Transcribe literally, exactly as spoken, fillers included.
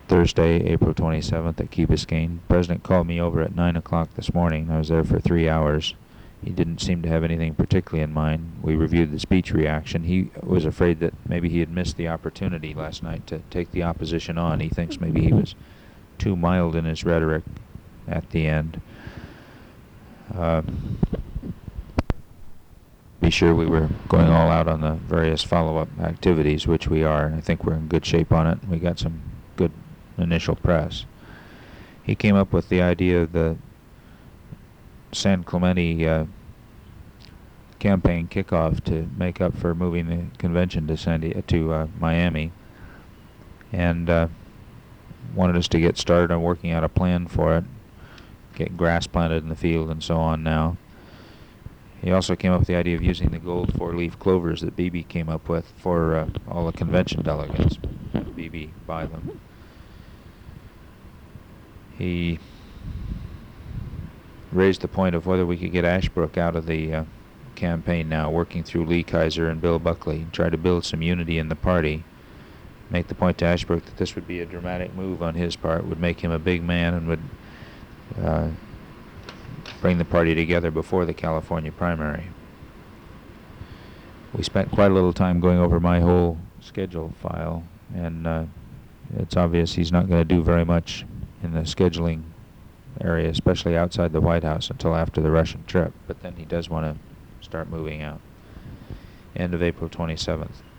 Thursday, April twenty-seventh at Key Biscayne. The president called me over at nine o'clock this morning. I was there for three hours. He didn't seem to have anything particularly in mind. We reviewed the speech reaction. He was afraid that maybe he had missed the opportunity last night to take the opposition on. He thinks maybe he was too mild in his rhetoric at the end. Uh, be sure we were going all out on the various follow-up activities, which we are, and I think we're in good shape on it. We got some good initial press. He came up with the idea of the San Clemente uh, campaign kickoff to make up for moving the convention to San Di- to uh, Miami, and uh, wanted us to get started on working out a plan for it, get grass planted in the field and so on now. He also came up with the idea of using the gold four-leaf clovers that Beebe came up with for uh, all the convention delegates. Have Beebe buy them. He raised the point of whether we could get Ashbrook out of the uh, campaign now, working through Lee Kaiser and Bill Buckley, try to build some unity in the party. Make the point to Ashbrook that this would be a dramatic move on his part, would make him a big man, and would uh, bring the party together before the California primary. We spent quite a little time going over my whole schedule file, and uh, it's obvious he's not going to do very much in the scheduling area, especially outside the White House, until after the Russian trip. But then he does want to start moving out. End of April twenty-seventh.